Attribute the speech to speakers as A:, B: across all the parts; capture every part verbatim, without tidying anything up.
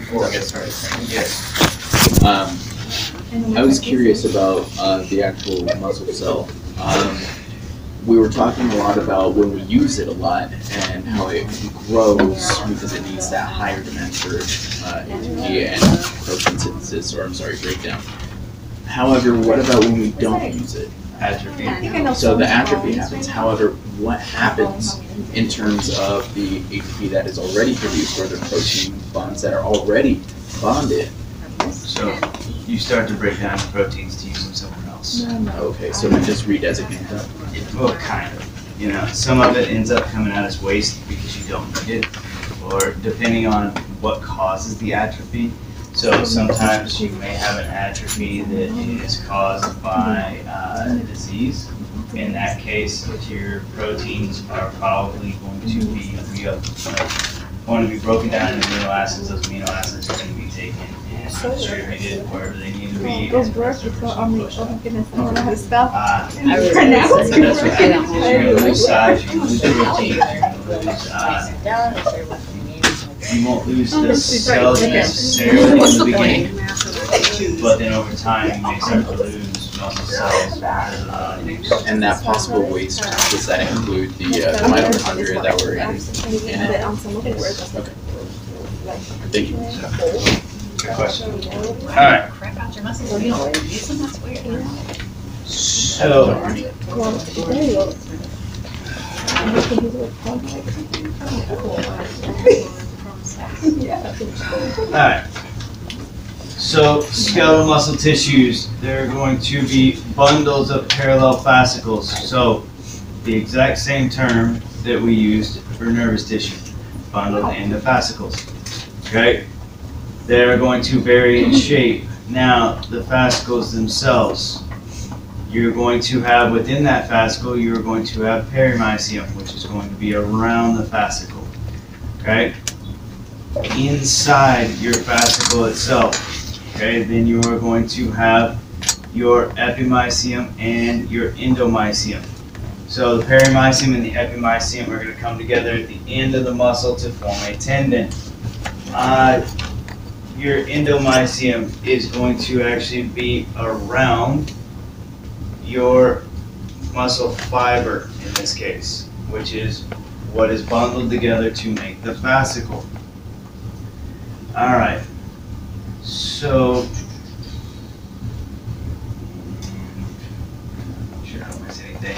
A: Or get started.
B: Yes. Um, I was curious about uh, the actual muscle cell. Um, we were talking a lot about when we use it a lot and how it grows because it needs that higher demand for uh, A T P and protein synthesis, or I'm sorry, breakdown. However, what about when we don't use it?
A: Atrophy.
B: So the atrophy happens. However, what happens in terms of the A T P that is already produced, or the protein bonds that are already bonded?
A: So you start to break down the proteins to use them somewhere else.
B: Okay, so we just redesignate them.
A: It, well, kind of. You know, some of it ends up coming out as waste because you don't need it, or depending on what causes the atrophy. So sometimes you may have an atrophy that is caused by uh, disease. In that case, your proteins are probably going to be re- like, going to be broken down into amino acids. Those amino acids are going to be taken and distributed wherever they need to be.
C: Those work so on the oh my goodness, I don't know how to spell.
A: Uh,
C: I really
A: that's what happens. You're going to lose size, you're going to lose protein, you're going to lose. Uh, you won't lose the cells necessarily in the beginning, but then over time you may start to lose muscle cells. Uh,
B: And that possible waste, does that include the, uh, the mitochondria that were in, in it? Okay. Thank you.
A: Good question. All right. So, Alright, so skeletal muscle tissues, they're going to be bundles of parallel fascicles. So the exact same term that we used for nervous tissue, bundled into fascicles. Okay? They're going to vary in shape. Now, the fascicles themselves, you're going to have within that fascicle, you're going to have perimysium, which is going to be around the fascicle. Okay? Inside your fascicle itself, okay, then you are going to have your epimysium and your endomysium. So the perimysium and the epimysium are going to come together at the end of the muscle to form a tendon. Uh, your endomysium is going to actually be around your muscle fiber in this case, which is what is bundled together to make the fascicle. All right, so I'm sure I don't miss anything.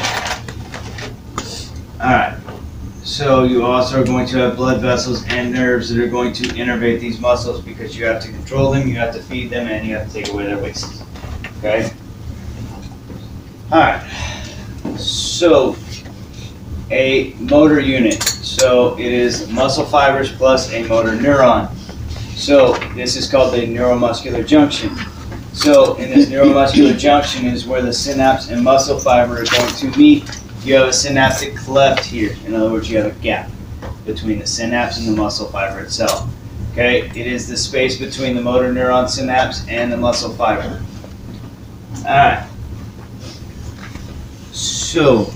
A: All right, so you also are going to have blood vessels and nerves that are going to innervate these muscles because you have to control them, you have to feed them, and you have to take away their waste. Okay. All right, so a motor unit. So it is muscle fibers plus a motor neuron. So this is called the neuromuscular junction. So in this neuromuscular junction is where the synapse and muscle fiber are going to meet. You have a synaptic cleft here. In other words, you have a gap between the synapse and the muscle fiber itself. Okay, it is the space between the motor neuron synapse and the muscle fiber. All right. So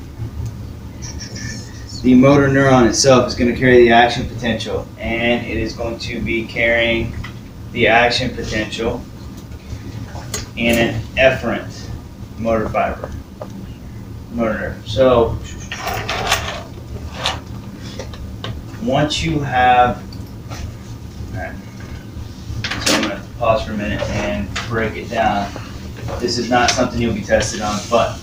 A: the motor neuron itself is going to carry the action potential, and it is going to be carrying the action potential in an efferent motor fiber, motor nerve. So once you have, all right, so I'm going to pause for a minute and break it down. This is not something you'll be tested on, but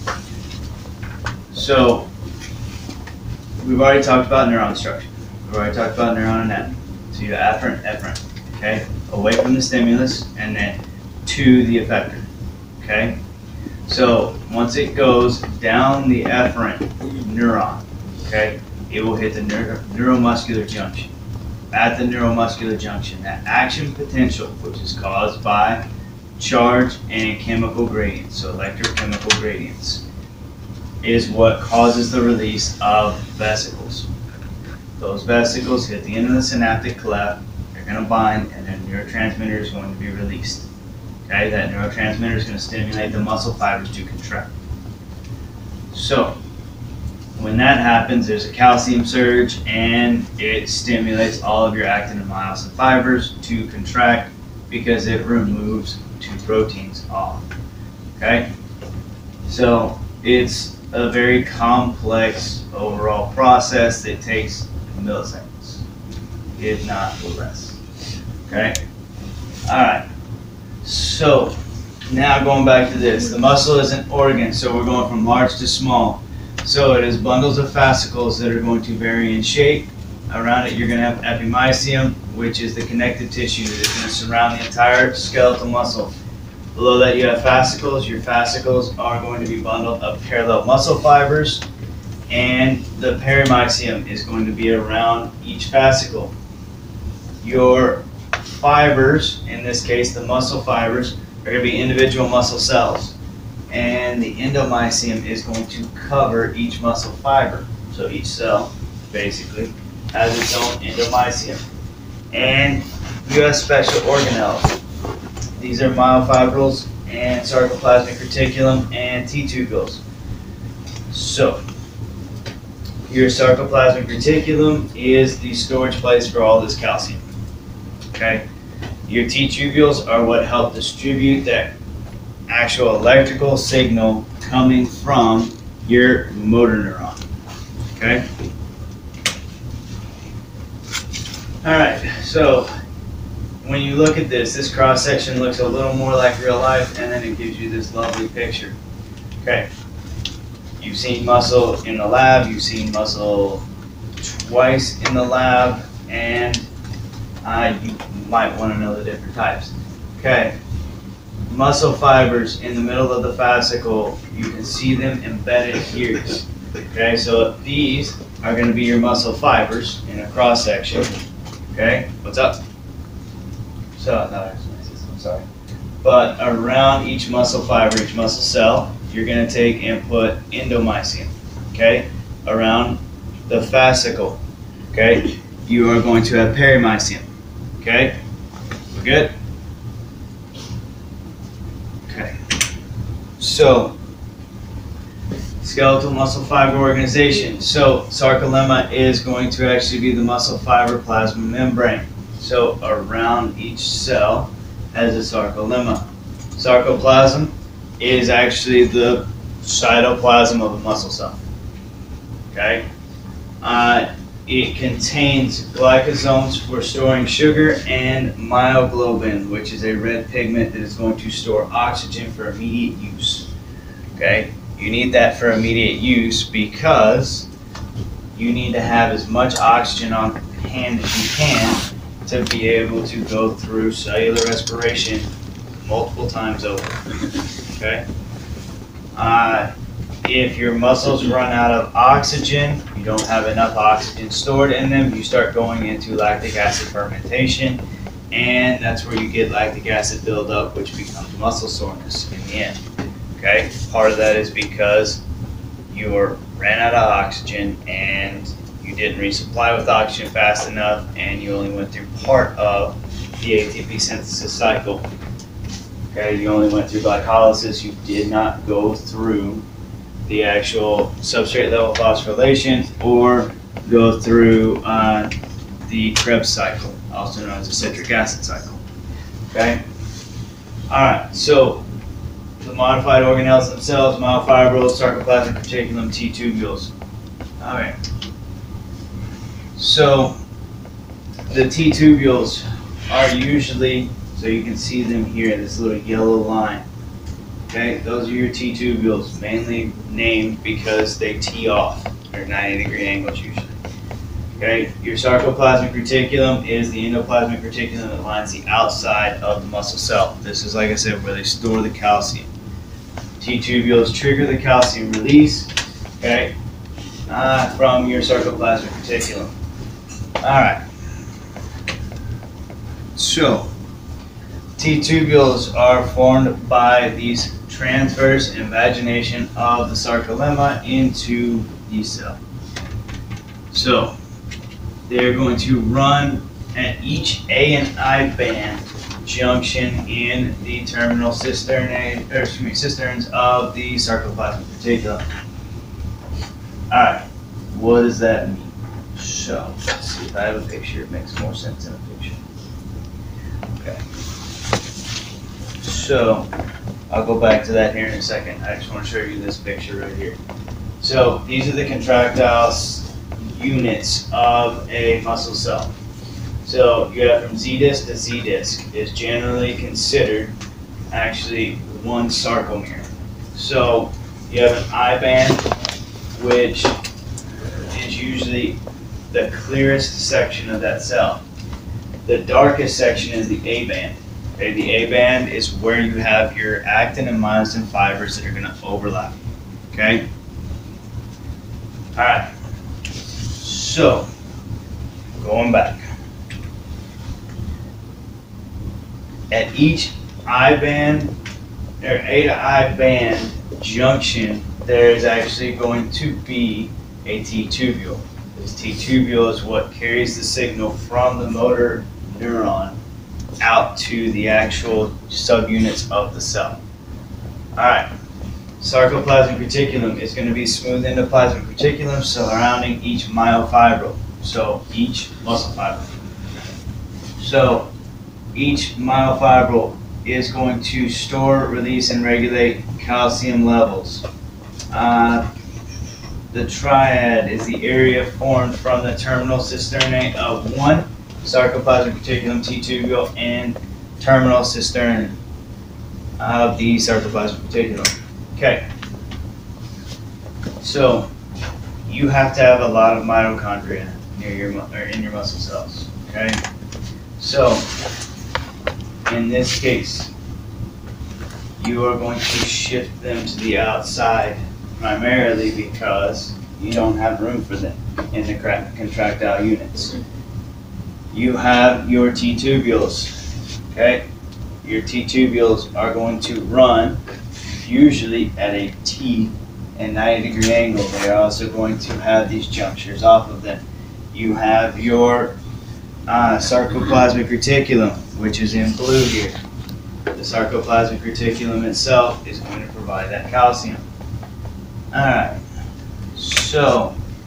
A: so we've already talked about neuron structure. We've already talked about neuron anatomy. So you have afferent, efferent, okay? Away from the stimulus and then to the effector, okay? So once it goes down the efferent neuron, okay, it will hit the neuro neuromuscular junction. At the neuromuscular junction, that action potential, which is caused by charge and chemical gradients, so electrochemical gradients, is what causes the release of vesicles. Those vesicles hit the end of the synaptic cleft, they're going to bind, and then neurotransmitter is going to be released. Okay, that neurotransmitter is going to stimulate the muscle fibers to contract. So, When that happens, there's a calcium surge and it stimulates all of your actin and myosin fibers to contract because it removes two proteins off. Okay? So it's a very complex overall process that takes milliseconds, if not less. Okay? Alright. So now going back to this. The muscle is an organ, so we're going from large to small. So it is bundles of fascicles that are going to vary in shape. Around it you're going to have epimysium, which is the connective tissue that is going to surround the entire skeletal muscle. Below that you have fascicles. Your fascicles are going to be bundled of parallel muscle fibers, and the perimysium is going to be around each fascicle. Your fibers, in this case the muscle fibers, are going to be individual muscle cells, and the endomysium is going to cover each muscle fiber. So each cell basically has its own endomysium. And you have special organelles. These are myofibrils and sarcoplasmic reticulum and T-tubules. So your sarcoplasmic reticulum is the storage place for all this calcium. Okay? Your T-tubules are what help distribute that actual electrical signal coming from your motor neuron. Okay? Alright, so when you look at this, this cross section looks a little more like real life, and then it gives you this lovely picture. Okay, you've seen muscle in the lab, you've seen muscle twice in the lab, and uh, you might want to know the different types. Okay, muscle fibers in the middle of the fascicle, you can see them embedded here. Okay, so these are going to be your muscle fibers in a cross section. Okay, what's up? So, no, I'm sorry. But around each muscle fiber, each muscle cell, you're going to take and put endomysium. Okay, around the fascicle. Okay, you are going to have perimysium. Okay, we're good? Okay, so skeletal muscle fiber organization. So sarcolemma is going to actually be the muscle fiber plasma membrane. So around each cell has a sarcolemma. Sarcoplasm is actually the cytoplasm of a muscle cell. Okay? Uh, it contains glycosomes for storing sugar and myoglobin, which is a red pigment that is going to store oxygen for immediate use. Okay? You need that for immediate use because you need to have as much oxygen on hand as you can to be able to go through cellular respiration multiple times over. Okay? Uh, if your muscles run out of oxygen, you don't have enough oxygen stored in them, you start going into lactic acid fermentation, and that's where you get lactic acid buildup, which becomes muscle soreness in the end. Okay? Part of that is because you were, ran out of oxygen and you didn't resupply with oxygen fast enough, and you only went through part of the A T P synthesis cycle. Okay, you only went through glycolysis, you did not go through the actual substrate level phosphorylation or go through uh, the Krebs cycle, also known as the citric acid cycle. Okay? Alright, so the modified organelles themselves, myofibrils, sarcoplasmic reticulum, T-tubules. Alright. So the T-tubules are usually, so you can see them here, this little yellow line. Okay, those are your T-tubules, mainly named because they tee off. They're ninety degree angles usually. Okay, your sarcoplasmic reticulum is the endoplasmic reticulum that lines the outside of the muscle cell. This is, like I said, where they store the calcium. T-tubules trigger the calcium release, okay, uh, from your sarcoplasmic reticulum. Alright, so T-tubules are formed by these transverse invagination of the sarcolemma into the cell. So they're going to run at each A and I band junction in the terminal cisternae, or excuse me, cisterns of the sarcoplasmic reticulum. Alright, what does that mean? So, let's see if I have a picture, it makes more sense in a picture. Okay. So, I'll go back to that here in a second. I just want to show you this picture right here. So, these are the contractile s- units of a muscle cell. So, you have from Z-disc to Z-disc is generally considered actually one sarcomere. So, you have an I-band, which is usually the clearest section of that cell. The darkest section is the A-band. Okay, the A-band is where you have your actin and myosin fibers that are going to overlap. Okay? Alright. So, going back. At each I-band, or A to I-band junction, there is actually going to be a T-tubule. This T-tubule is what carries the signal from the motor neuron out to the actual subunits of the cell. Alright, sarcoplasmic reticulum is going to be smooth endoplasmic reticulum surrounding each myofibril, so each muscle fiber. So each myofibril is going to store, release, and regulate calcium levels. Uh, The triad is the area formed from the terminal cisternate of one sarcoplasmic reticulum T-tubule and terminal cistern of the sarcoplasmic reticulum. Okay. So you have to have a lot of mitochondria near your mu- or in your muscle cells. Okay. So in this case, you are going to shift them to the outside, primarily because you don't have room for them in the cra- contractile units. You have your T-tubules, okay? Your T-tubules are going to run usually at a T and ninety degree angle. They are also going to have these junctures off of them. You have your uh, sarcoplasmic reticulum, which is in blue here. The sarcoplasmic reticulum itself is going to provide that calcium. Alright, so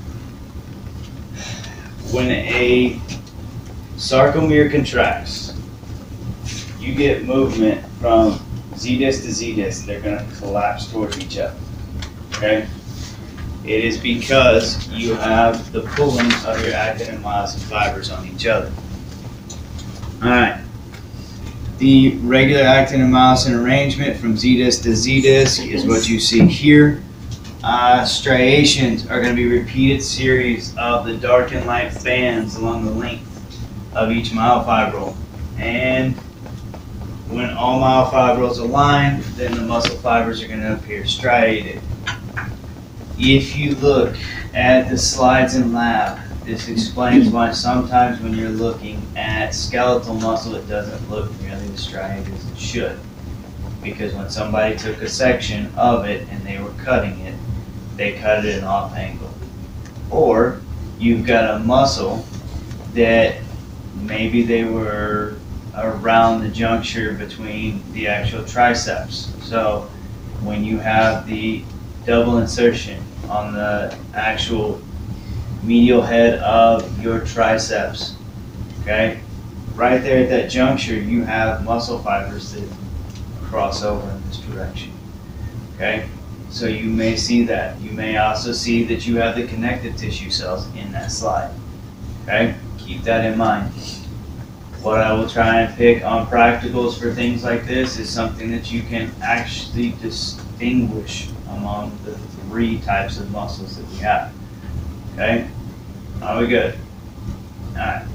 A: when a sarcomere contracts, you get movement from Z-disc to Z-disc. They're going to collapse towards each other. Okay? It is because you have the pulling of your actin and myosin fibers on each other. Alright. The regular actin and myosin arrangement from Z-disc to Z-disc is what you see here. Uh, striations are going to be repeated series of the dark and light bands along the length of each myofibril. And when all myofibrils align, then the muscle fibers are going to appear striated. If you look at the slides in lab, this explains why sometimes when you're looking at skeletal muscle, it doesn't look nearly as striated as it should. Because when somebody took a section of it and they were cutting it, they cut it at an off angle. Or you've got a muscle that maybe they were around the juncture between the actual triceps. So when you have the double insertion on the actual medial head of your triceps, okay, right there at that juncture you have muscle fibers that cross over in this direction. Okay, so you may see that. You may also see that you have the connective tissue cells in that slide. Okay, keep that in mind. What I will try and pick on practicals for things like this is something that you can actually distinguish among the three types of muscles that we have. Okay, are we good? All right.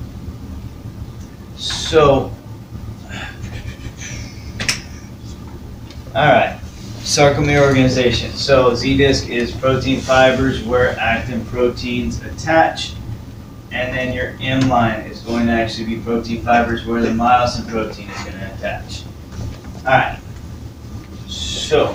A: So, all right. Sarcomere organization. So Z-disc is protein fibers where actin proteins attach, and then your M line is going to actually be protein fibers where the myosin protein is going to attach. All right. So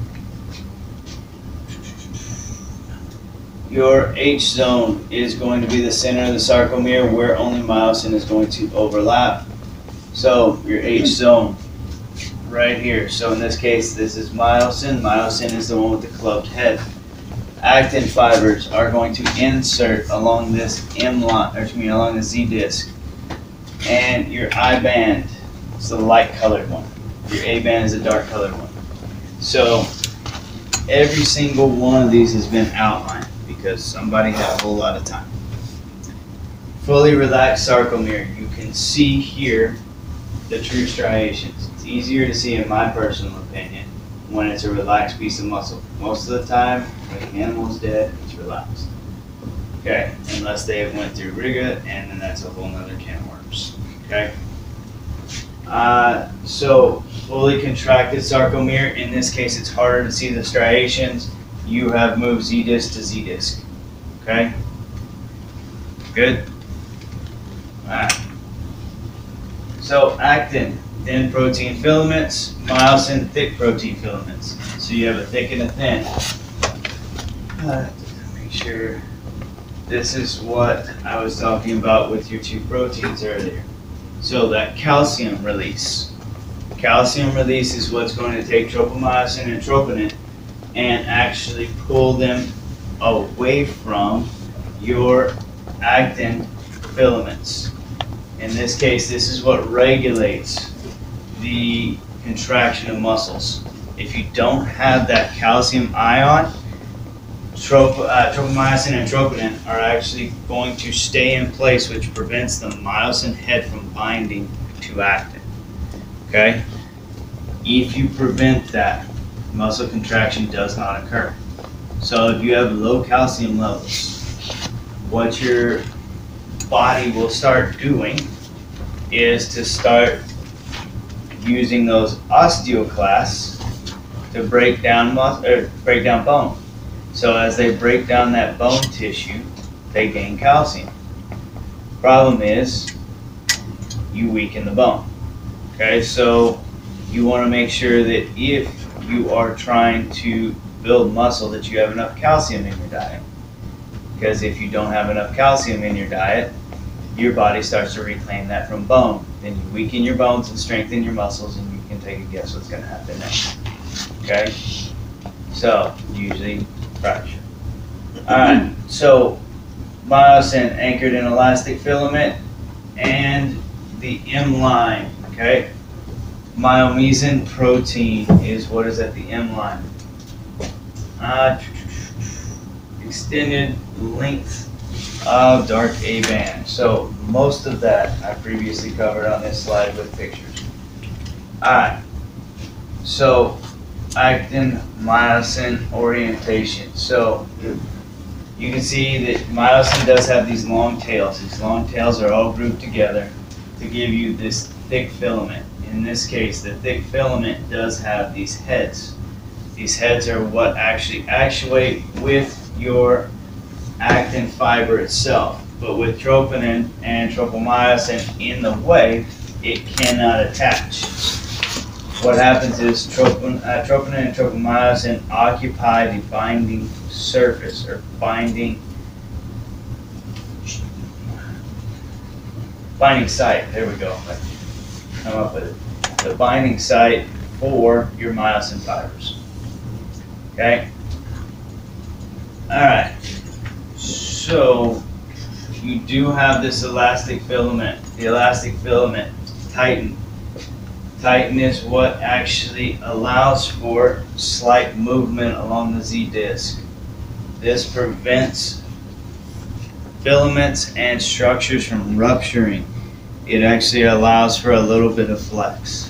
A: your H zone is going to be the center of the sarcomere where only myosin is going to overlap. So your H zone right here. So in this case, this is myosin. Myosin is the one with the clubbed head. actin fibers are going to insert along this M line, or excuse me, along the Z disc. And your I band is the light colored one. Your A band is the dark colored one. So every single one of these has been outlined because somebody had a whole lot of time. Fully relaxed sarcomere, you can see here the true striations. It's easier to see, in my personal opinion, when it's a relaxed piece of muscle. Most of the time, when the animal's dead, it's relaxed. Okay, unless they have went through riga, and then that's a whole nother can of worms. Okay. Uh, so fully contracted sarcomere. In this case, it's harder to see the striations. You have moved Z disc to Z disc. Okay. Good. All right. So actin, thin protein filaments, myosin, thick protein filaments. So you have a thick and a thin. Uh, make sure this is what I was talking about with your two proteins earlier. So that calcium release. Calcium release is what's going to take tropomyosin and troponin and actually pull them away from your actin filaments. In this case, this is what regulates the contraction of muscles. If you don't have that calcium ion, trop uh, tropomyosin and troponin are actually going to stay in place, which prevents the myosin head from binding to actin. Okay? If you prevent that, muscle contraction does not occur. So if you have low calcium levels, what your body will start doing is to start using those osteoclasts to break down mus or break down bone. So as they break down that bone tissue, they gain calcium. Problem is, you weaken the bone. Okay, so you want to make sure that if you are trying to build muscle, that you have enough calcium in your diet. Because if you don't have enough calcium in your diet, your body starts to reclaim that from bone. Then you weaken your bones and strengthen your muscles, and you can take a guess what's going to happen next. Okay? So, usually fracture. Alright, so myosin anchored in elastic filament and the M line. Okay? Myomesin protein is what is at the M line. Uh, extended length of dark A band. So most of that I previously covered on this slide with pictures. Alright, so actin myosin orientation. So you can see that myosin does have these long tails. These long tails are all grouped together to give you this thick filament. In this case, the thick filament does have these heads. These heads are what actually actuate with your actin fiber itself, but with troponin and tropomyosin in the way, it cannot attach. What happens is tropon, uh, troponin and tropomyosin occupy the binding surface, or binding binding site. There we go. Come up with it. The binding site for your myosin fibers. Okay. All right. So you do have this elastic filament. The elastic filament, tighten. Tighten is what actually allows for slight movement along the Z disc. This prevents filaments and structures from rupturing. It actually allows for a little bit of flex.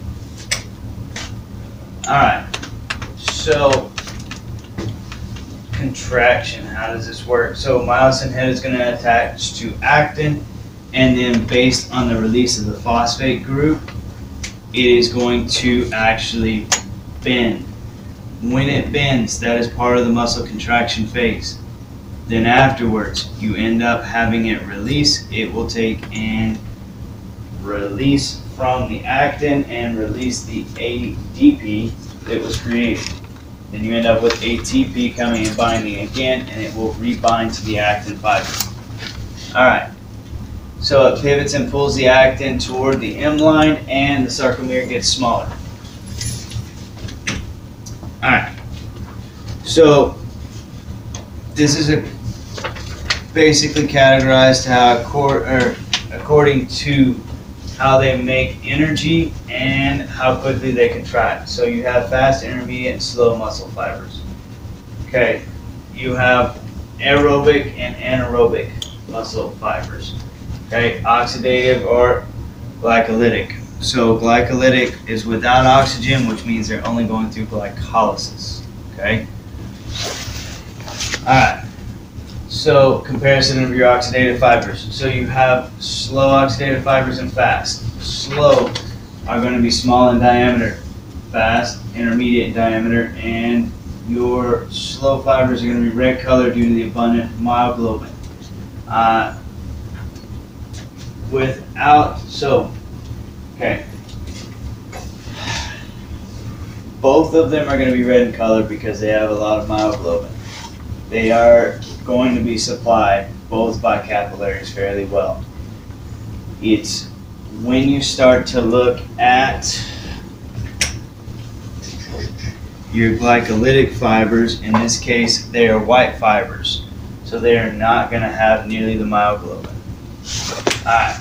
A: Alright, so contraction, how does this work? So myosin head is going to attach to actin, and then based on the release of the phosphate group, it is going to actually bend. When it bends, that is part of the muscle contraction phase. Then afterwards, you end up having it release. It will take and release from the actin and release the A D P that was created. Then you end up with A T P coming and binding again, and it will rebind to the actin fiber. Alright, so it pivots and pulls the actin toward the M line, and the sarcomere gets smaller. Alright, so this is a basically categorized how accord, or according to how they make energy and how quickly they contract. So you have fast, intermediate, and slow muscle fibers. Okay, you have aerobic and anaerobic muscle fibers. Okay, oxidative or glycolytic. So glycolytic is without oxygen, which means they're only going through glycolysis. Okay. All right. So comparison of your oxidative fibers. So you have slow oxidative fibers and fast. Slow are going to be small in diameter. Fast, intermediate in diameter, and your slow fibers are going to be red colored due to the abundant myoglobin. Uh, without, so, okay. Both of them are going to be red in color because they have a lot of myoglobin. They are going to be supplied both by capillaries fairly well. It's when you start to look at your glycolytic fibers, in this case, they are white fibers. So they are not going to have nearly the myoglobin. Alright.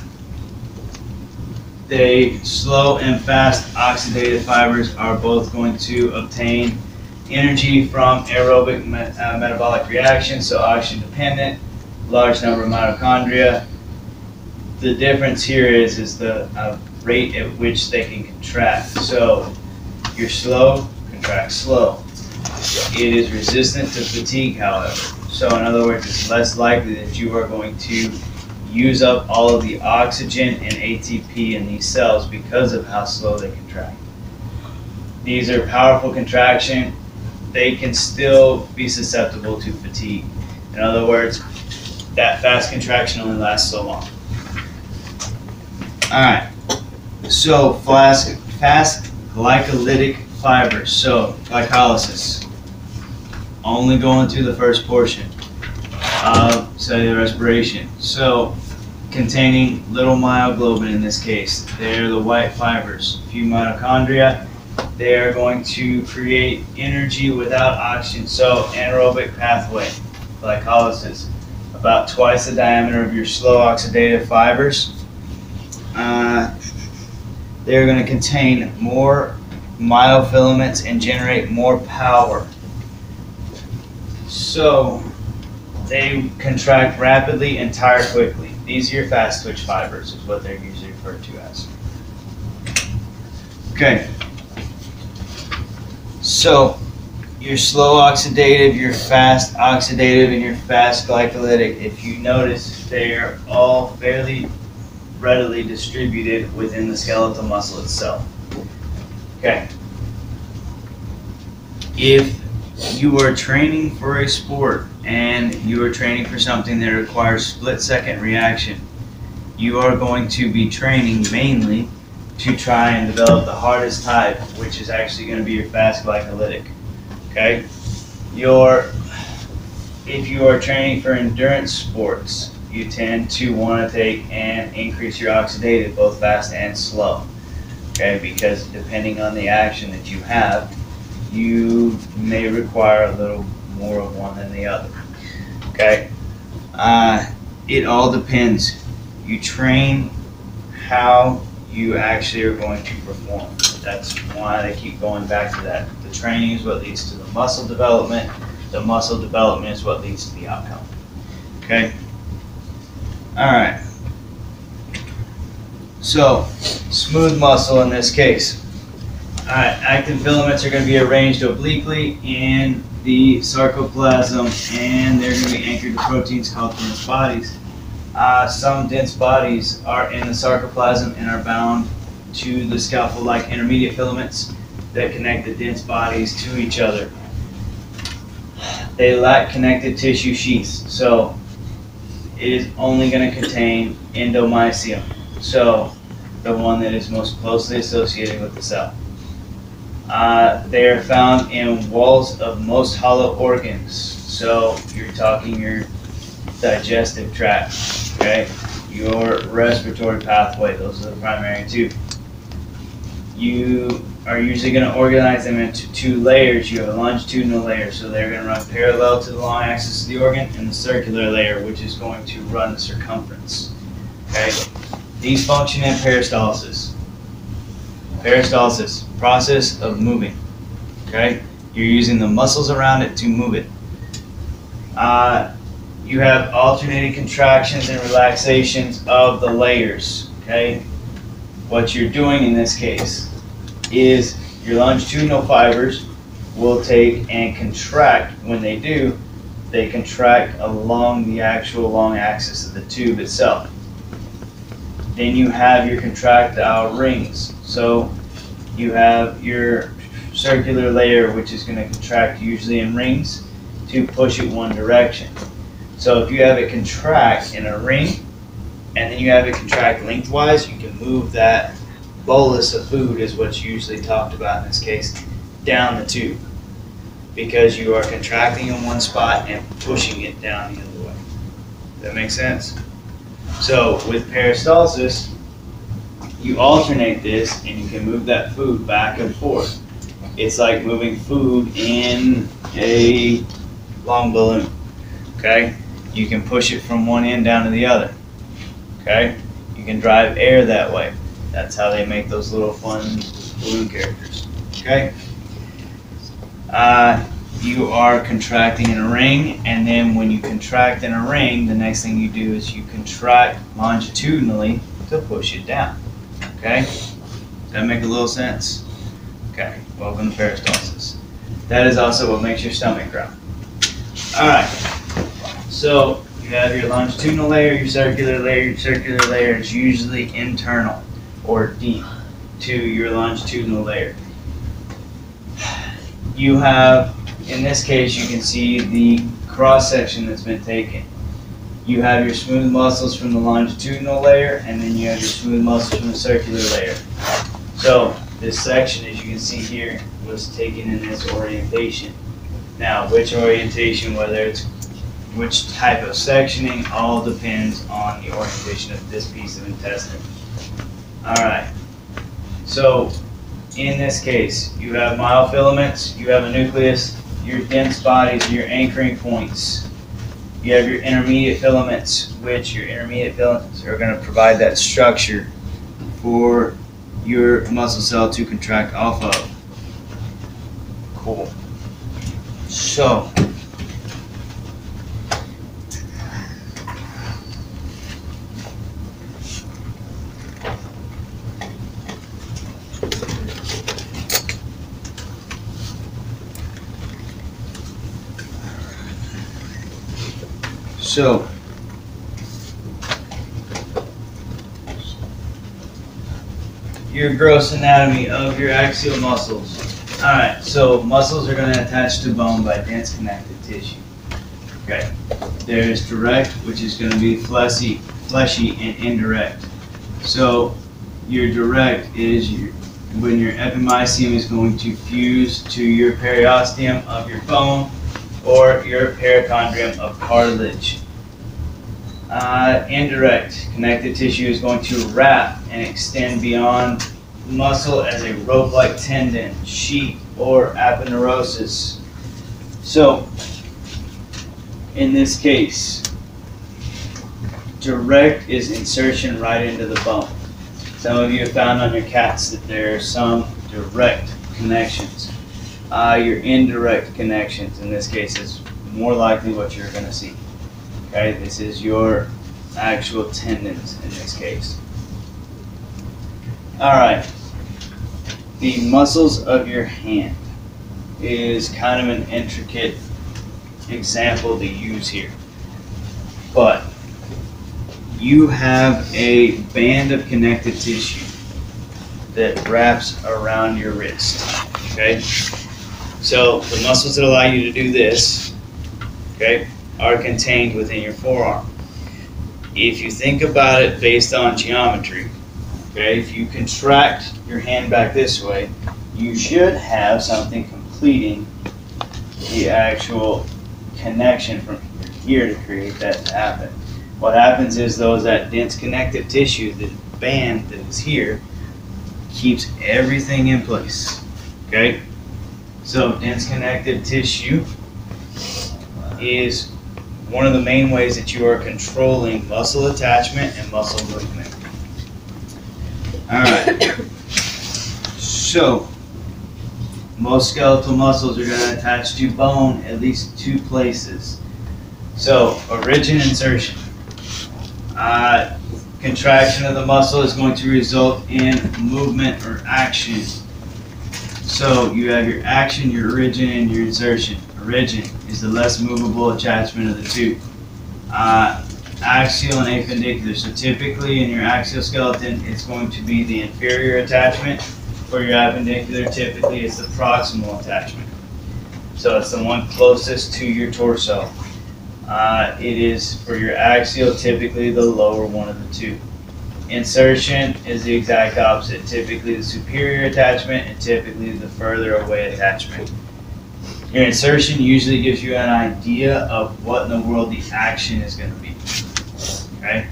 A: They slow and fast oxidative fibers are both going to obtain energy from aerobic me uh, metabolic reactions, so oxygen dependent, large number of mitochondria. The difference here is is the uh, rate at which they can contract. So you're slow, contract slow. It is resistant to fatigue, however. So in other words, it's less likely that you are going to use up all of the oxygen and A T P in these cells because of how slow they contract. These are powerful contraction. They can still be susceptible to fatigue. In other words, that fast contraction only lasts so long. Alright, so fast, fast glycolytic fibers, so glycolysis, only going through the first portion of cellular respiration. So containing little myoglobin in this case. They're the white fibers, few mitochondria. They are going to create energy without oxygen. So anaerobic pathway, glycolysis, about twice the diameter of your slow oxidative fibers. Uh, they're going to contain more myofilaments and generate more power. So they contract rapidly and tire quickly. These are your fast twitch fibers, is what they're usually referred to as. Okay. So your slow oxidative, your fast oxidative, and your fast glycolytic, if you notice, they are all fairly readily distributed within the skeletal muscle itself. Okay. If you are training for a sport and you are training for something that requires split-second reaction, you are going to be training mainly to try and develop the hardest type, which is actually going to be your fast glycolytic. Okay? Your, if you are training for endurance sports, you tend to want to take and increase your oxidative, both fast and slow. Okay? Because depending on the action that you have, you may require a little more of one than the other. Okay? Uh, it all depends. You train how you actually are going to perform. That's why they keep going back to that. The training is what leads to the muscle development. The muscle development is what leads to the outcome. Okay? Alright. So, smooth muscle in this case. Alright, actin filaments are going to be arranged obliquely in the sarcoplasm, and they're going to be anchored to proteins called dense bodies. Uh, some dense bodies are in the sarcoplasm and are bound to the scaffold-like intermediate filaments that connect the dense bodies to each other. They lack connective tissue sheaths, so it is only going to contain endomysium, so the one that is most closely associated with the cell. Uh, they are found in walls of most hollow organs, so you're talking your digestive tract, okay, your respiratory pathway, those are the primary two. You are usually going to organize them into two layers. You have a longitudinal layer, so they're going to run parallel to the long axis of the organ, and the circular layer, which is going to run the circumference. Okay? These function in peristalsis. Peristalsis, process of moving. Okay? You're using the muscles around it to move it. Uh, you have alternating contractions and relaxations of the layers. Okay? What you're doing in this case is your longitudinal fibers will take and contract. When they do, they contract along the actual long axis of the tube itself. Then you have your contractile rings. So you have your circular layer, which is going to contract usually in rings to push it one direction. So if you have it contract in a ring and then you have it contract lengthwise, you can move that bolus of food, is what's usually talked about in this case, down the tube, because you are contracting in one spot and pushing it down the other way. Does that make sense? So with peristalsis, you alternate this and you can move that food back and forth. It's like moving food in a long balloon. Okay? You can push it from one end down to the other. Okay? You can drive air that way. That's how they make those little fun balloon characters. Okay? Uh, you are contracting in a ring, and then when you contract in a ring, the next thing you do is you contract longitudinally to push it down. Okay? Does that make a little sense? Okay. Welcome to peristalsis. That is also what makes your stomach grow. Alright. So you have your longitudinal layer, your circular layer. Your circular layer is usually internal or deep to your longitudinal layer. You have, in this case, you can see the cross section that's been taken. You have your smooth muscles from the longitudinal layer, and then you have your smooth muscles from the circular layer. So this section, as you can see here, was taken in this orientation. Now, which orientation, whether it's which type of sectioning, all depends on the orientation of this piece of intestine. Alright, so in this case, you have myofilaments, you have a nucleus, your dense bodies are your anchoring points. You have your intermediate filaments, which your intermediate filaments are going to provide that structure for your muscle cell to contract off of. Cool. So, So, your gross anatomy of your axial muscles. Alright, so muscles are going to attach to bone by dense connective tissue. Okay. There's direct, which is going to be fleshy, fleshy and indirect. So, your direct is your, when your epimysium is going to fuse to your periosteum of your bone, or your perichondrium of cartilage. Uh, indirect connective tissue is going to wrap and extend beyond muscle as a rope-like tendon, sheet, or aponeurosis. So, in this case, direct is insertion right into the bone. Some of you have found on your cats that there are some direct connections. Uh, your indirect connections, in this case, is more likely what you're going to see. Okay, this is your actual tendons in this case. Alright, the muscles of your hand is kind of an intricate example to use here. But you have a band of connective tissue that wraps around your wrist. Okay? So the muscles that allow you to do this, okay, are contained within your forearm. If you think about it based on geometry, okay, if you contract your hand back this way, you should have something completing the actual connection from here to create that to happen. What happens is, though, is that dense connective tissue, the band that is here, keeps everything in place. Okay? So dense connective tissue is one of the main ways that you are controlling muscle attachment and muscle movement. Alright. So, most skeletal muscles are going to attach to bone at least two places. So, origin insertion. Uh, contraction of the muscle is going to result in movement or action. So, you have your action, your origin, and your insertion. Origin is the less movable attachment of the two. Uh, axial and appendicular. So typically in your axial skeleton, it's going to be the inferior attachment. For your appendicular, typically it's the proximal attachment. So it's the one closest to your torso. Uh, it is for your axial, typically the lower one of the two. Insertion is the exact opposite. Typically the superior attachment and typically the further away attachment. Your insertion usually gives you an idea of what in the world the action is going to be. Okay?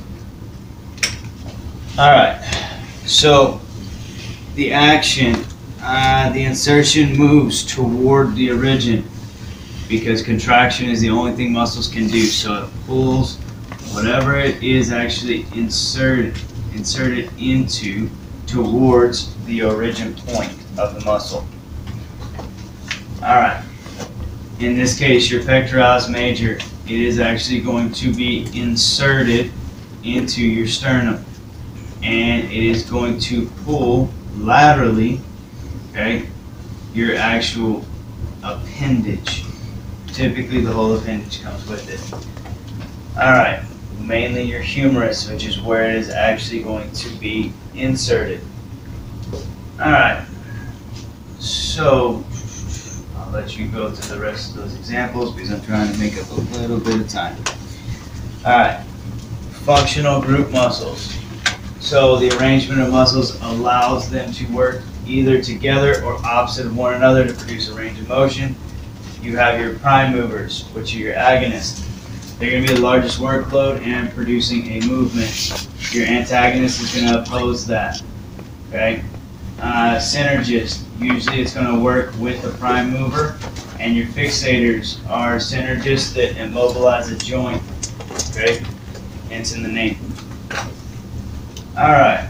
A: Alright, so the action, uh, the insertion moves toward the origin because contraction is the only thing muscles can do. So it pulls whatever it is actually inserted, inserted into towards the origin point of the muscle. Alright, in this case your pectoralis major, it is actually going to be inserted into your sternum and it is going to pull laterally, okay, your actual appendage. Typically the whole appendage comes with it. Alright, mainly your humerus, which is where it is actually going to be inserted. Alright, so I'll let you go through the rest of those examples because I'm trying to make up a little bit of time. Alright, functional group muscles. So the arrangement of muscles allows them to work either together or opposite of one another to produce a range of motion. You have your prime movers, which are your agonists. They're going to be the largest workload and producing a movement. Your antagonist is going to oppose that. Okay? Uh, synergist, usually it's going to work with the prime mover, and your fixators are synergists that immobilize a joint. Okay? And it's in the name. Alright.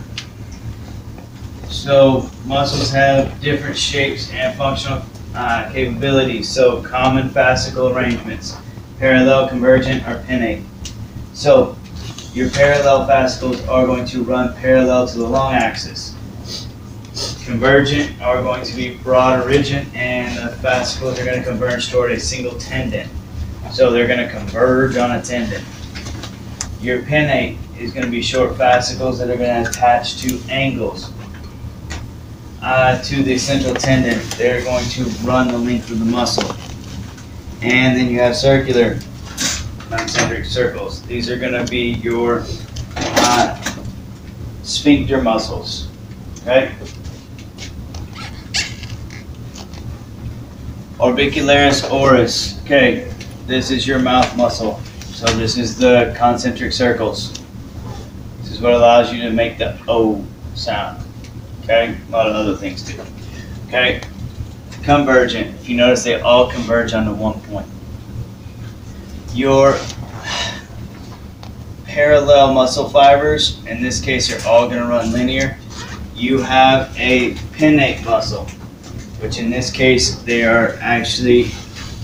A: So muscles have different shapes and functional uh, capabilities. So common fascicle arrangements, parallel, convergent, or pinnate. So your parallel fascicles are going to run parallel to the long axis. Convergent are going to be broad origin, and the fascicles are going to converge toward a single tendon. So they're going to converge on a tendon. Your pinnate is going to be short fascicles that are going to attach to angles uh, to the central tendon. They're going to run the length of the muscle. And then you have circular concentric circles. These are going to be your uh, sphincter muscles. Okay? Orbicularis oris. Okay, this is your mouth muscle. So this is the concentric circles. This is what allows you to make the O sound. Okay, a lot of other things too. Okay, convergent. If you notice, they all converge onto one point. Your parallel muscle fibers, in this case, are all going to run linear. You have a pinnate muscle, which in this case, they are actually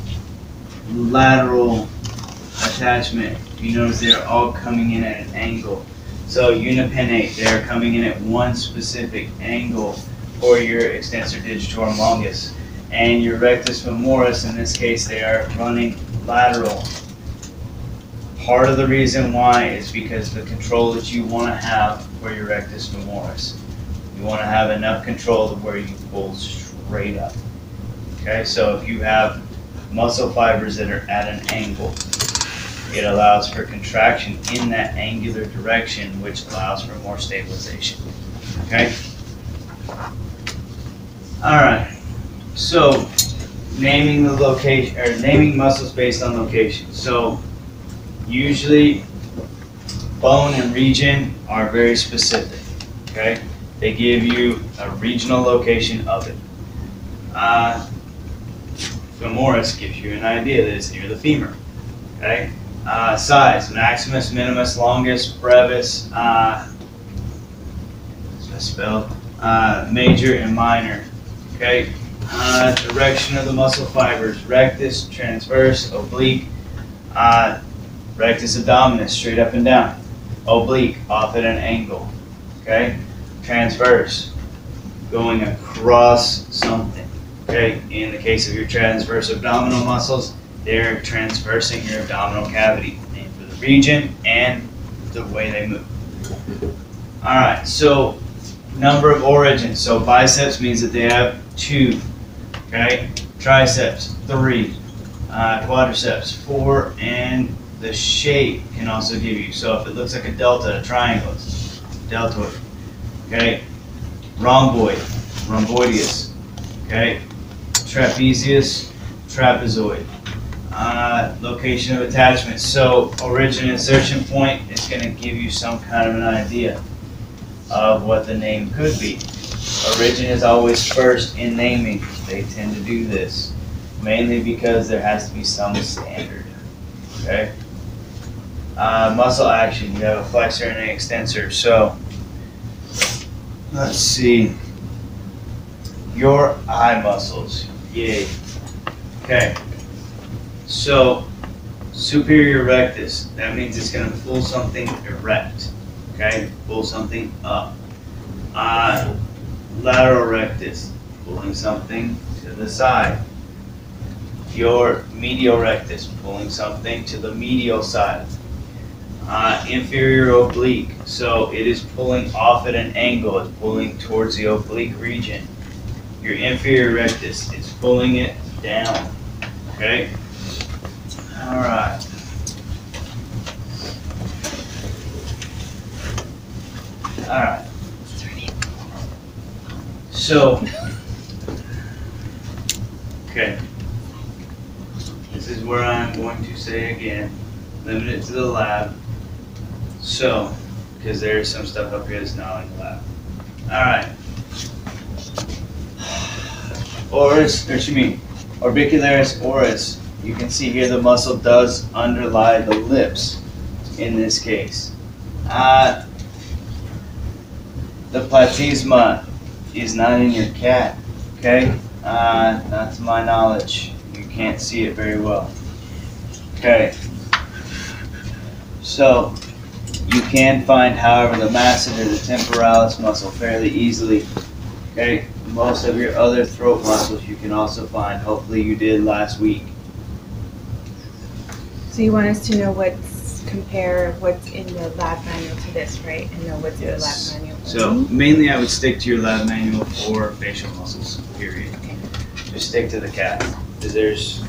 A: lateral attachment. You notice they're all coming in at an angle. So unipinnate, they're coming in at one specific angle for your extensor digitorum longus. And your rectus femoris, in this case, they are running lateral. Part of the reason why is because the control that you want to have for your rectus femoris. You want to have enough control to where you pull straight up. Okay, so if you have muscle fibers that are at an angle, it allows for contraction in that angular direction, which allows for more stabilization. Okay? Alright, so naming the location, or naming muscles based on location. So usually bone and region are very specific. Okay? They give you a regional location of it. Uh, femoris gives you an idea that it's near the femur. Okay. Uh, size: maximus, minimus, longus, brevis. Uh, spelled uh, major and minor. Okay. Uh, direction of the muscle fibers: rectus, transverse, oblique. Uh, rectus abdominis, straight up and down. Oblique, off at an angle. Okay. Transverse, going across something. Okay. In the case of your transverse abdominal muscles, they're transversing your abdominal cavity, named for the region and the way they move. All right. So, number of origins. So biceps means that they have two. Okay. Triceps, three. Uh, quadriceps, four, and the shape can also give you. So if it looks like a delta, a triangle, it's deltoid. Okay. Rhomboid, rhomboideus. Okay. Trapezius, trapezoid. Uh, location of attachment. So origin insertion point is going to give you some kind of an idea of what the name could be. Origin is always first in naming. They tend to do this, mainly because there has to be some standard. Okay. Uh, muscle action. You have a flexor and an extensor. So let's see. Your eye muscles. Yay. Okay. So superior rectus. That means it's going to pull something erect. Okay. Pull something up. Uh, lateral rectus, pulling something to the side. Your medial rectus, pulling something to the medial side. Uh, inferior oblique, so it is pulling off at an angle, it's pulling towards the oblique region. Your inferior rectus, it's pulling it down. Okay? All right. All right. So, okay, this is where I'm going to say again, limit it to the lab. So, because there's some stuff up here that's not in the lab. All right. Oris, or excuse me, orbicularis oris. You can see here the muscle does underlie the lips in this case. Uh, the platysma is not in your cat, okay? Uh, not to my knowledge. You can't see it very well. Okay. So, you can find, however, the masseter, the temporalis muscle, fairly easily. Okay? Most of your other throat muscles you can also find. Hopefully you did last week.
C: So you want us to know what's, compare what's in the lab manual to this, right? And know what's
A: Yes.
C: in the lab manual.
A: So, mainly I would stick to your lab manual for facial muscles, period.
C: Okay.
A: Just stick to the cat. Because there's...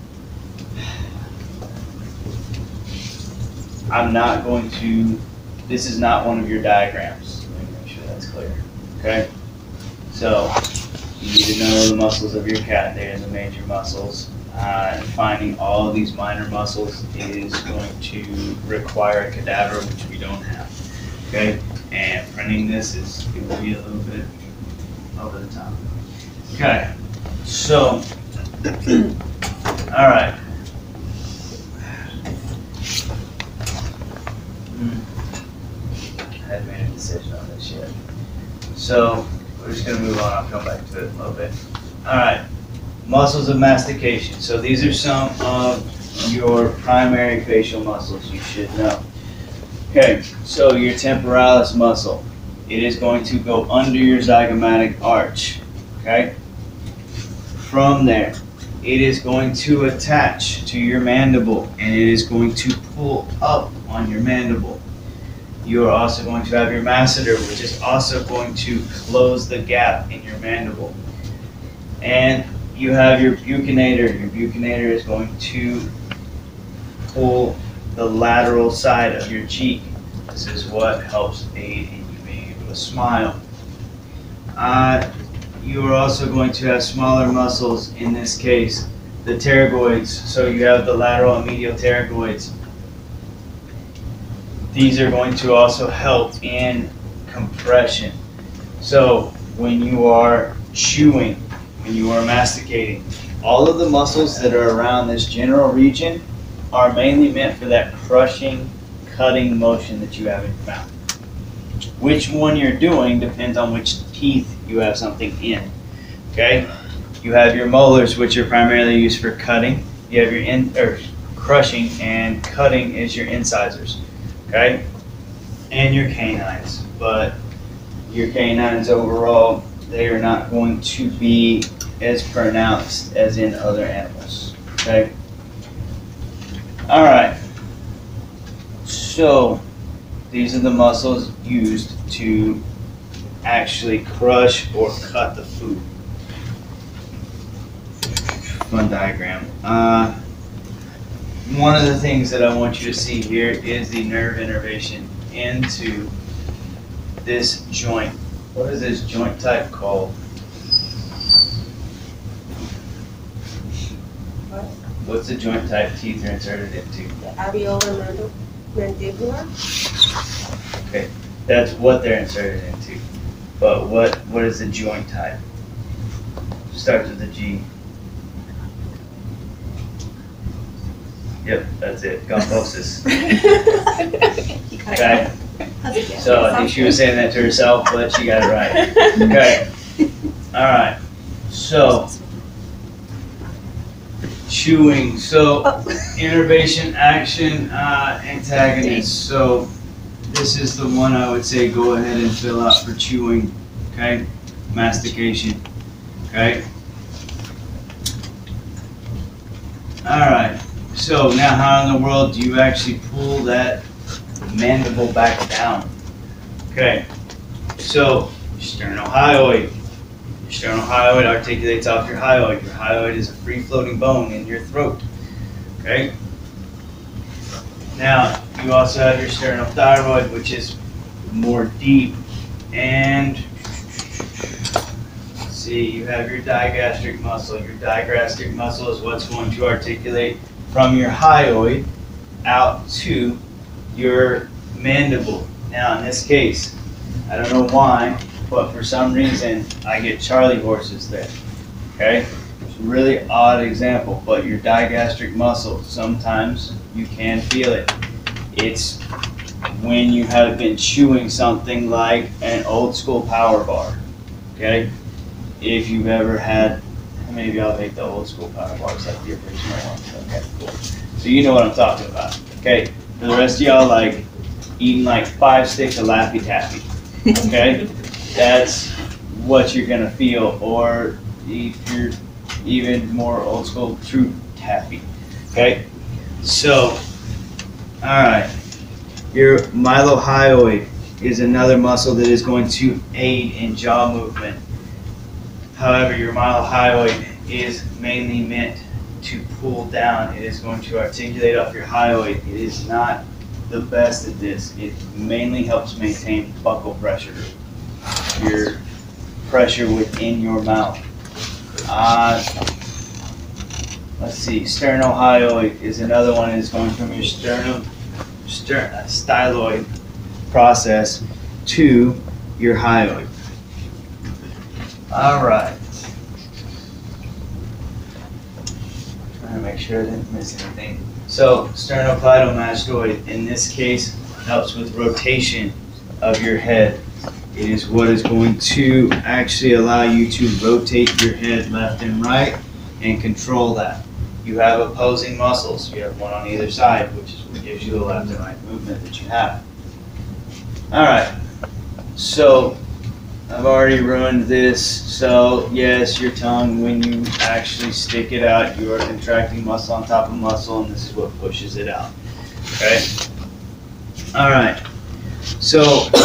A: I'm not going to... This is not one of your diagrams. Let me make sure that's clear. Okay? So, you need to know the muscles of your cat. They're the major muscles. Uh, and finding all of these minor muscles is going to require a cadaver, which we don't have. Okay? And printing this is going to be a little bit over the top. Okay. So, all right. I hadn't made a decision on this yet. So, we're just going to move on. I'll come back to it in a little bit. All right. Muscles of mastication. So these are some of your primary facial muscles you should know. Okay, so your temporalis muscle. It is going to go under your zygomatic arch. Okay? From there, it is going to attach to your mandible, and it is going to pull up on your mandible. You are also going to have your masseter, which is also going to close the gap in your mandible. And you have your buccinator. Your buccinator is going to pull the lateral side of your cheek. This is what helps aid in you being able to smile. Uh, you are also going to have smaller muscles, in this case, the pterygoids. So you have the lateral and medial pterygoids. These are going to also help in compression. So when you are chewing, when you are masticating, all of the muscles that are around this general region are mainly meant for that crushing, cutting motion that you have in your mouth. Which one you're doing depends on which teeth you have something in. Okay? You have your molars, which are primarily used for cutting. You have your in or crushing, and cutting is your incisors. Okay? And your canines. But your canines overall, they are not going to be as pronounced as in other animals. Okay? Alright. So these are the muscles used to actually crush or cut the food. Fun diagram. Uh, one of the things that I want you to see here is the nerve innervation into this joint. What is this joint type called?
D: What?
A: What's the joint type teeth are inserted into?
D: The alveolar mandibular.
A: Okay, that's what they're inserted into. But what what is the joint type? Starts with a G. Yep, that's it. Gumbosis. Okay. So I think she was saying that to herself, but she got it right. Okay. All right. So chewing. So innervation, action, uh, antagonist. So this is the one I would say go ahead and fill out for chewing. Okay. Mastication. Okay. All right. So now, how in the world do you actually pull that mandible back down? Okay, so sternohyoid. Your sternohyoid articulates off your hyoid. Your hyoid is a free-floating bone in your throat. Okay. Now you also have your sternothyroid, which is more deep, and let's see, you have your digastric muscle. Your digastric muscle is what's going to articulate from your hyoid out to your mandible. Now in this case, I don't know why, but for some reason I get Charlie horses there. Okay? It's a really odd example, but your digastric muscle, sometimes you can feel it. It's when you have been chewing something like an old school power bar. Okay? If you've ever had, maybe I'll make the old school power bars like the original ones. Okay, cool. So you know what I'm talking about. Okay, for the rest of y'all, like eating like five sticks of Laffy Taffy. Okay, that's what you're gonna feel. Or if you're even more old school, true taffy. Okay, so all right, your mylohyoid is another muscle that is going to aid in jaw movement. However, your mylohyoid is mainly meant to pull down. It is going to articulate off your hyoid. It is not the best at this. It mainly helps maintain buccal pressure, your pressure within your mouth. Uh, let's see, sternohyoid is another one. It's going from your sternum, stern, uh, styloid process to your hyoid. All right. Trying to make sure I didn't miss anything. So sternocleidomastoid, in this case, helps with rotation of your head. It is what is going to actually allow you to rotate your head left and right and control that. You have opposing muscles. You have one on either side, which is what gives you the left and right movement that you have. All right. So I've already ruined this. So yes, your tongue, when you actually stick it out, you are contracting muscle on top of muscle, and this is what pushes it out. Okay? All right. So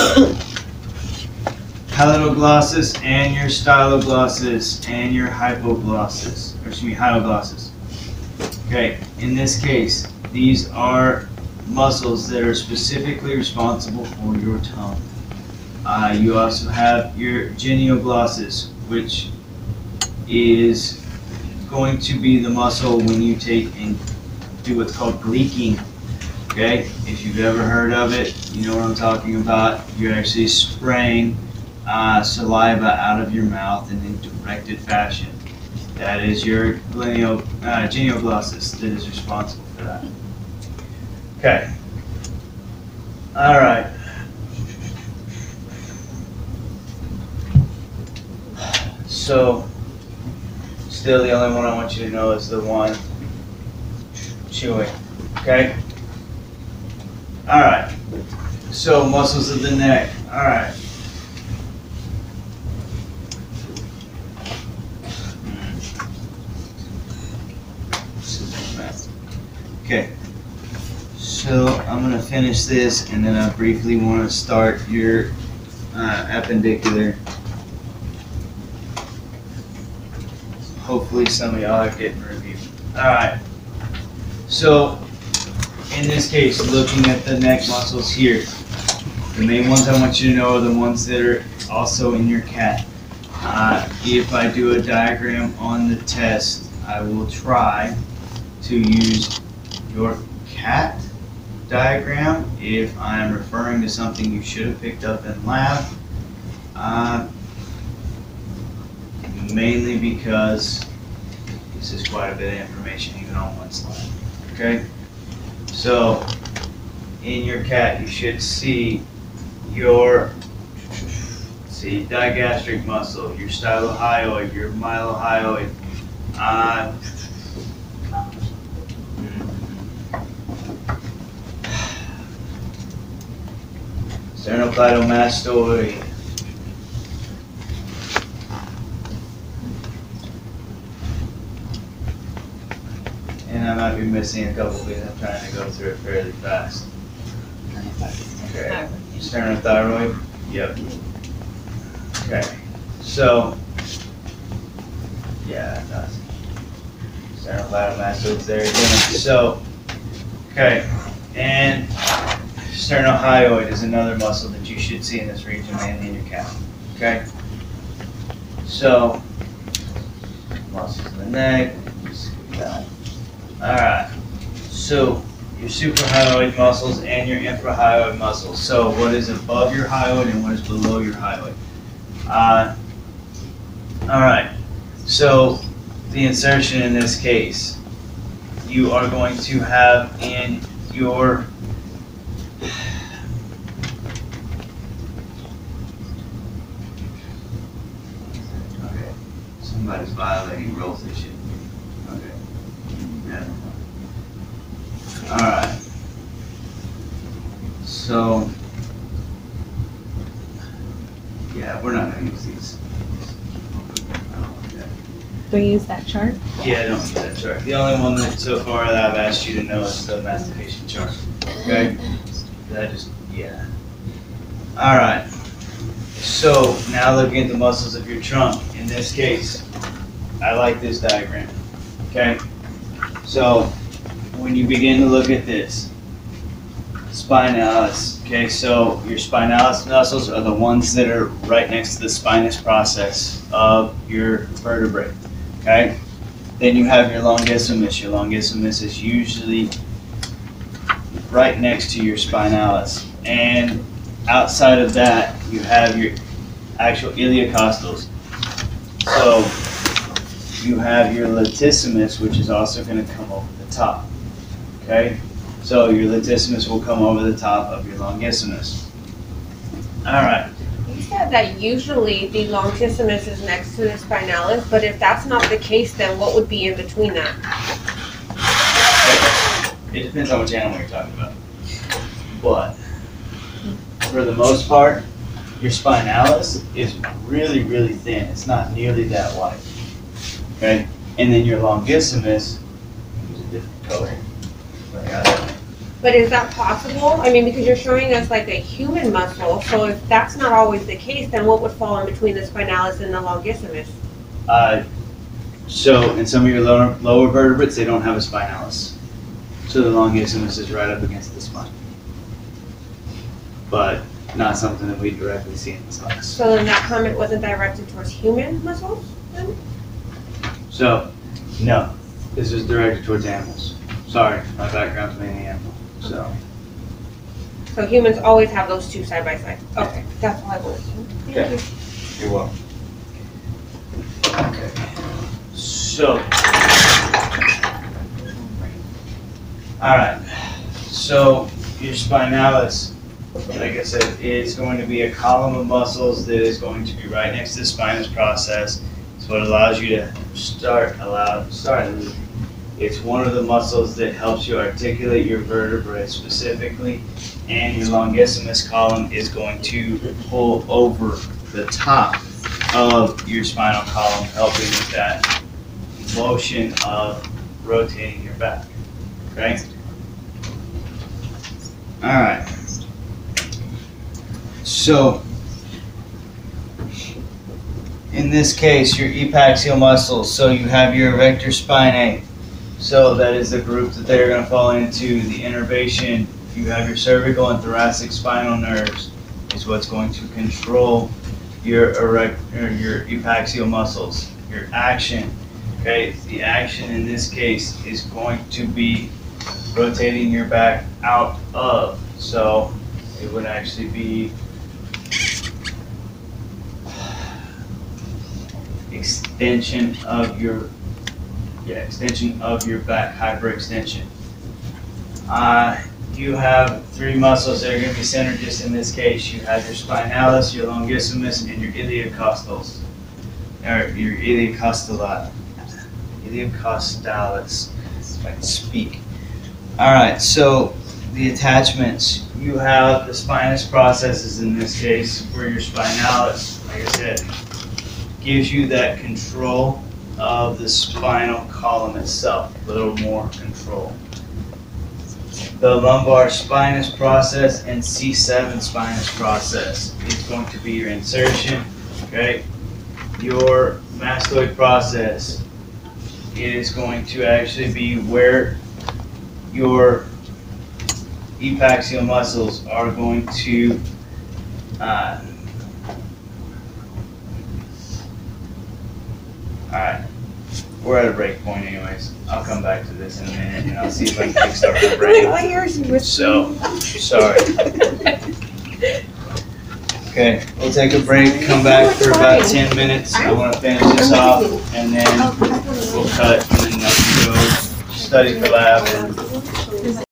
A: palatal-glossus and your styloglossus and your hypoglossus, or excuse me, hyoglossus. Okay, in this case, these are muscles that are specifically responsible for your tongue. Uh, you also have your genioglossus, which is going to be the muscle when you take and do what's called gleeking. Okay, if you've ever heard of it, you know what I'm talking about. You're actually spraying uh, saliva out of your mouth in a directed fashion. That is your lineo, uh, genioglossus that is responsible for that. Okay. All right. So, still the only one I want you to know is the one chewing. Okay? All right. So, muscles of the neck. All right. Okay. So, I'm going to finish this and then I briefly want to start your uh, appendicular. Hopefully some of y'all are getting reviewed. Alright, so in this case, looking at the neck muscles here, the main ones I want you to know are the ones that are also in your cat. Uh, if I do a diagram on the test, I will try to use your cat diagram if I am referring to something you should have picked up in lab. Uh, Mainly because this is quite a bit of information even on one slide. Okay? So, in your cat, you should see your see digastric muscle, your stylohyoid, your mylohyoid, uh, sternocleidomastoid. And I might be missing a couple because I'm trying to go through it fairly fast. Okay. Sternothyroid? Yep. Okay. So, yeah, it does. Sternocleidomastoid's there again. So, okay. And sternohyoid is another muscle that you should see in this region, mainly in your cat. Okay? So, muscles in the neck. Down. Alright, so your suprahyoid muscles and your infrahyoid muscles. So what is above your hyoid and what is below your hyoid? Uh, Alright, so the insertion in this case, you are going to have in your okay, somebody's violating rules they shouldn't. Okay. Yeah. All right. So, yeah, we're not gonna use these. I don't like that.
C: Do we use that chart?
A: Yeah, I don't use that chart. The only one that so far that I've asked you to know is the mastication chart. Okay? That just yeah. All right. So now looking at the muscles of your trunk. In this case, I like this diagram. Okay? So, when you begin to look at this, spinalis, okay, so your spinalis muscles are the ones that are right next to the spinous process of your vertebrae, okay? Then you have your longissimus. Your longissimus is usually right next to your spinalis. And outside of that, you have your actual iliocostals. So, you have your latissimus, which is also going to come over the top. Okay? So your latissimus will come over the top of your longissimus. Alright.
D: You said that usually the longissimus is next to the spinalis, but if that's not the case, then what would be in between that?
A: It depends on which animal you're talking about. But for the most part, your spinalis is really, really thin. It's not nearly that wide. Okay, and then your longissimus is a different color.
D: But is that possible? I mean, because you're showing us like a human muscle, so if that's not always the case, then what would fall in between the spinalis and the longissimus?
A: Uh, so in some of your lower, lower vertebrates, they don't have a spinalis. So the longissimus is right up against the spine. But not something that we directly see in this class.
D: So then that comment wasn't directed towards human muscles then?
A: So, no, this is directed towards animals. Sorry, my background's mainly animal, so.
D: So humans always have those two side by side? Okay, that's all I wanted to know.
A: Okay. You're welcome. Okay. So. All right. So your spinalis, like I said, is going to be a column of muscles that is going to be right next to the spinous process. It's what allows you to start, allow, start. It's one of the muscles that helps you articulate your vertebrae specifically, and your longissimus column is going to pull over the top of your spinal column, helping with that motion of rotating your back, okay? All right. So, in this case, your epaxial muscles, so you have your erector spinae, so that is the group that they're going to fall into. The innervation, you have your cervical and thoracic spinal nerves, is what's going to control your erect, or your epaxial muscles. Your action, okay, the action in this case is going to be rotating your back out of, so it would actually be extension of your, yeah, extension of your back, hyperextension. Uh, you have three muscles that are going to be centered just in this case. You have your spinalis, your longissimus, and your iliocostals, or your iliocostali, iliocostalis, if I can speak. All right, so the attachments, you have the spinous processes in this case, where your spinalis, like I said, gives you that control of the spinal column itself, a little more control. The lumbar spinous process and C seven spinous process is going to be your insertion, okay? Your mastoid process is going to actually be where your epaxial muscles are going to uh, alright, we're at a break point anyways. I'll come back to this in a minute and I'll see if I can kickstart the break. So, sorry. Okay, we'll take a break, come back for about ten minutes. I want to finish this off and then we'll cut and then I can go study for lab and